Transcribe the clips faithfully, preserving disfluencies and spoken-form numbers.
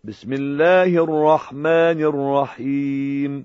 بسم الله الرحمن الرحيم.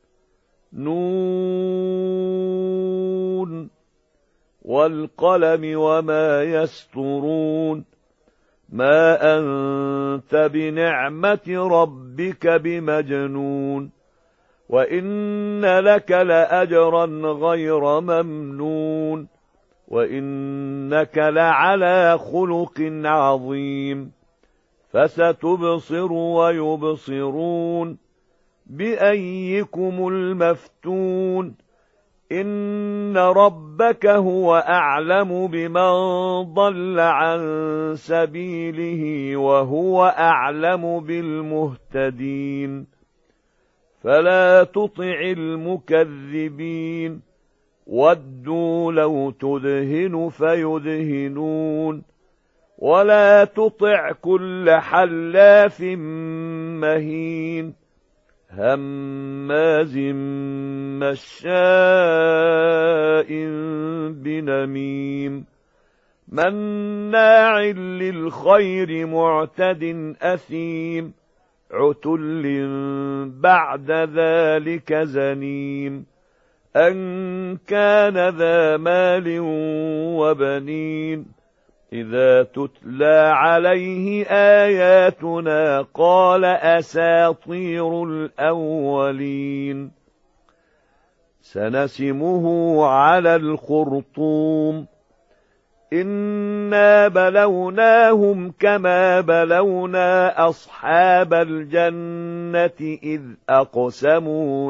نون والقلم وما يسطرون. ما أنت بنعمة ربك بمجنون، وإن لك لأجرا غير ممنون، وإنك لعلى خلق عظيم. فستبصر ويبصرون بأيكم المفتون. إن ربك هو أعلم بمن ضل عن سبيله وهو أعلم بالمهتدين. فلا تطع المكذبين، ودوا لو تدهن فيدهنون. ولا تطع كل حلاف مهين، هماز مشاء بنميم، مناع للخير معتد أثيم، عتل بعد ذلك زنيم، أن كان ذا مال وبنين. إذا تتلى عليه آياتنا قال أساطير الأولين. سنسمه على الخرطوم. إنا بلوناهم كما بلونا أصحاب الجنة إذ أقسموا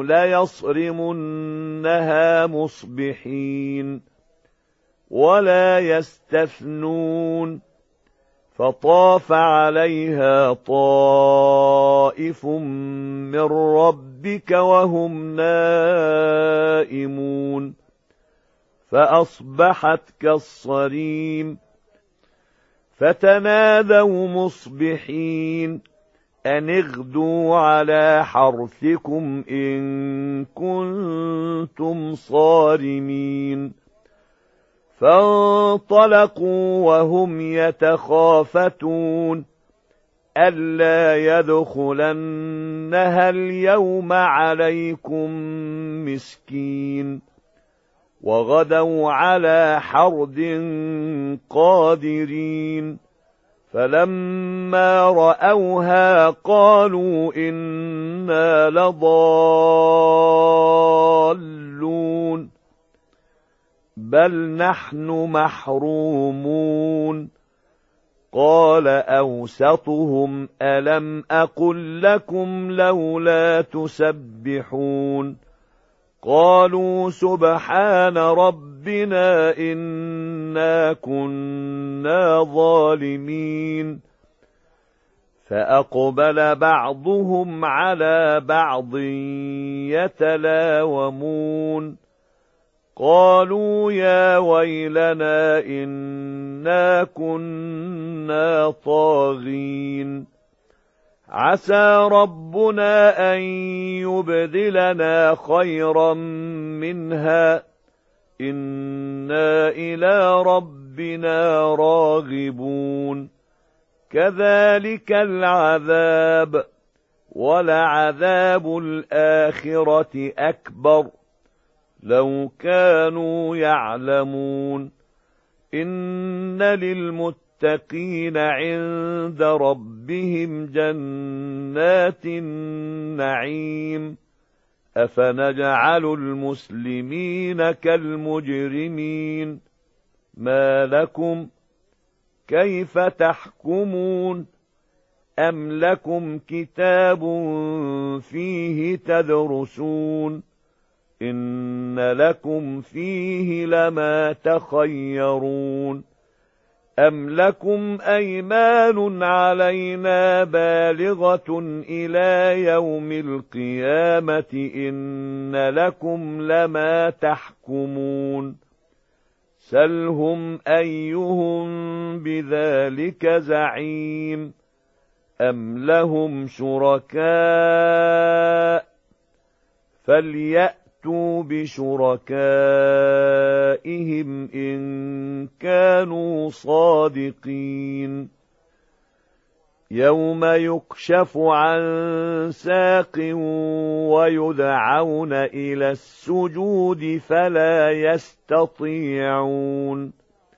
ليصرمنها مصبحين ولا يستثنون. فطاف عليها طائف من ربك وهم نائمون، فأصبحت كالصريم. فتنادوا مصبحين أن اغدوا على حرثكم إن كنتم صارمين. فانطلقوا وهم يتخافتون ألا يدخلنها اليوم عليكم مسكين. وغدوا على حرد قادرين. فلما رأوها قالوا إنا لضالون بل نحن محرومون. قال أوسطهم ألم أقل لكم لولا تسبحون. قالوا سبحان ربنا إنا كنا ظالمين. فأقبل بعضهم على بعض يتلاومون. قالوا يا ويلنا إنا كنا طاغين. عسى ربنا أن يبدلنا خيرا منها إنا إلى ربنا راغبون. كذلك العذاب ولعذاب الآخرة أكبر لو كانوا يعلمون. إن للمتقين عند ربهم جنات النعيم. أفنجعل المسلمين كالمجرمين. ما لكم كيف تحكمون؟ أم لكم كتاب فيه تدرسون؟ إن لكم فيه لما تخيرون. أم لكم أيمان علينا بالغة إلى يوم القيامة إن لكم لما تحكمون. سلهم أيهم بذلك زعيم. أم لهم شركاء فليأتوا بشركائهم إن كانوا صادقين. يوم يكشف عن ساق ويدعون إلى السجود فلا يستطيعون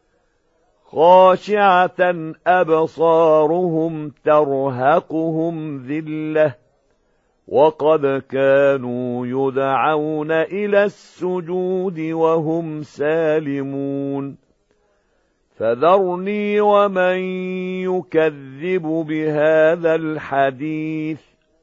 خاشعة أبصارهم ترهقهم ذلة وقد كانوا يدعون إلى السجود وهم سالمون فذرني ومن يكذب بهذا الحديث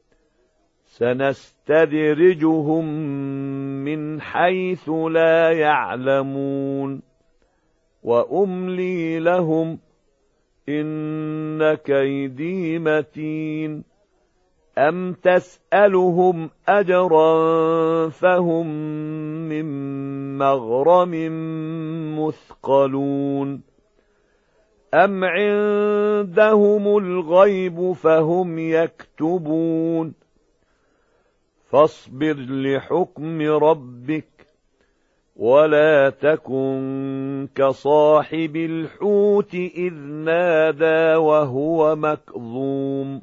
سنستدرجهم من حيث لا يعلمون وأملي لهم إن كيدي متين أم تسألهم أجرا فهم من مغرم مثقلون أم عندهم الغيب فهم يكتبون فاصبر لحكم ربك ولا تكن كصاحب الحوت إذ نادى وهو مكظوم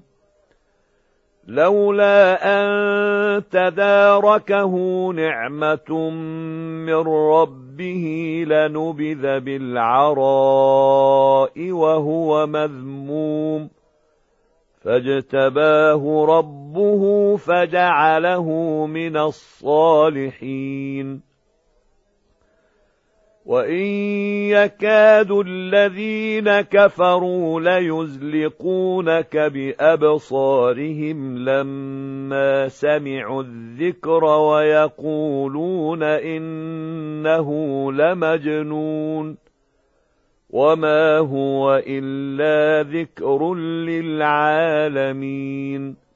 لولا أن تداركه نعمة من ربه لنبذ بالعراء وهو مذموم فاجتباه ربه فجعله من الصالحين وإن يكاد الذين كفروا ليزلقونك بأبصارهم لما سمعوا الذكر ويقولون إنه لمجنون وما هو إلا ذكر للعالمين